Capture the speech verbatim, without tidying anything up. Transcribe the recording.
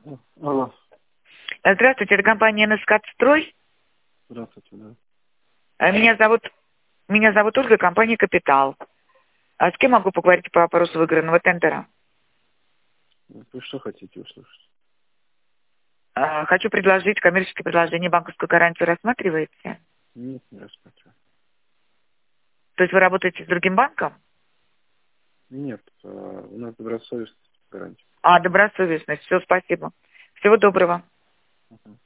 Алло. Здравствуйте, это компания «Энэскат-Строй». Здравствуйте, да. А Меня зовут, меня зовут Ольга, компания «Капитал». А с кем могу поговорить по вопросу выигранного тендера? Вы что хотите услышать? А, Хочу предложить коммерческое предложение, банковскую гарантию рассматриваете? Нет, не рассматриваю. То есть вы работаете с другим банком? Нет, а, у нас добросовестность гарантия. А, добросовестность. Все, спасибо. Всего доброго. Мгм.